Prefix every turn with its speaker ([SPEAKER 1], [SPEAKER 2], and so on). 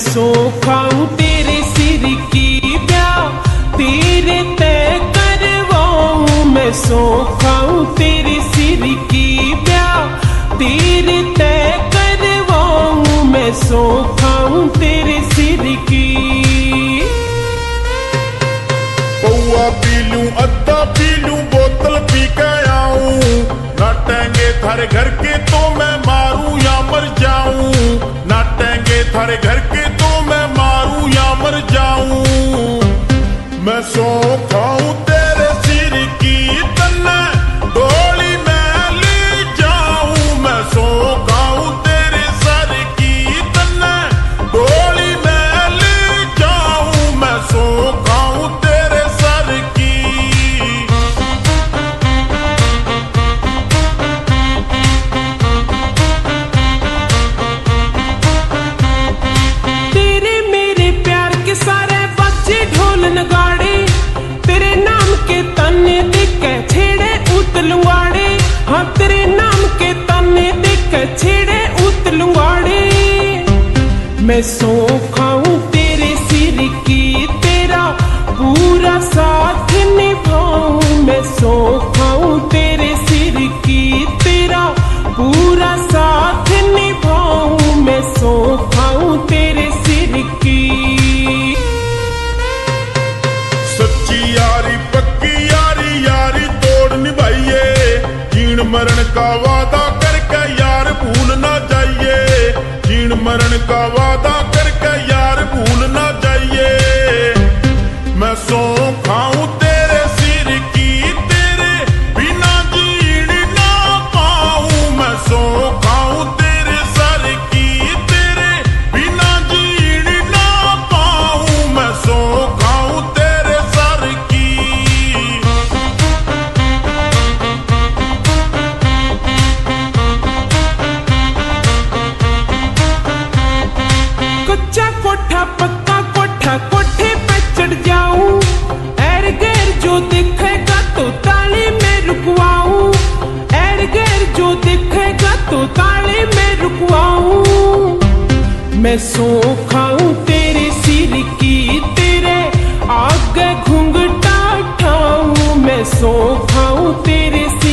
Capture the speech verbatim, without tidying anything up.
[SPEAKER 1] सो खाऊं तेरे सिर की ब्याह तेरे तय करवाऊं। मैं सो खाऊं तेरे सिर की ब्याह तेरे तय करवाऊं। मैं सो खाऊं तेरे सिर की।
[SPEAKER 2] पौआ पी लूं अद्धा पी लूं बोतल पी के आऊं। नाटेंगे थारे घर के तो मैं मारूं या मर जाऊं। नाटेंगे थारे घर के तो मैं मारूं या मर जाऊं। मैं सो खाऊं तेरे सिर की तन्ने डोली मैं ले जाऊं। मैं सो खाऊं तेरे सर की तन्ने डोली मैं ले जाऊं। मैं सो खाऊं तेरे सर की।
[SPEAKER 1] तेरे मेरे प्यार के सारे बच्चे ढोल नगाड़े तेरे नाम के ताने देके छेड़े उतलुआड़े। हाँ तेरे नाम के ताने देके छेड़े उतलुआड़े। मैं सो खाऊं तेरे सिर की तेरा पूरा साथ निभाऊं। मैं सो खाऊं तेरे सिर की तेरा पूरा साथ निभाऊं। मैं सो खाऊं तेरे सिर की।
[SPEAKER 2] सच्ची यारी पक्की यारी यारी तोड़ निभाइए। जीण मरण का वादा करके यार भूल ना जाइए। जीण मरण का वादा करके यार भूल ना जाइए। मैं सो खाऊं तेरे सिर की तेरे बिना जीण ना पाऊं। मैं सो खाऊं तेरे सर की तेरे बिना जीण ना पाऊं। मैं सो खाऊं तेरे सर की।
[SPEAKER 1] कच्चा कोठा पक्का कोठा कोठे पे चढ़ जाऊं। एर गैर जो दिखेगा तो ताले में रुकवाऊं। एर गैर जो दिखेगा तो ताले में रुकवाऊं। मैं सो खाऊं तेरे सिर की तेरे आगे घूंघटा उठाऊं। मैं सो खाऊं तेरे सिर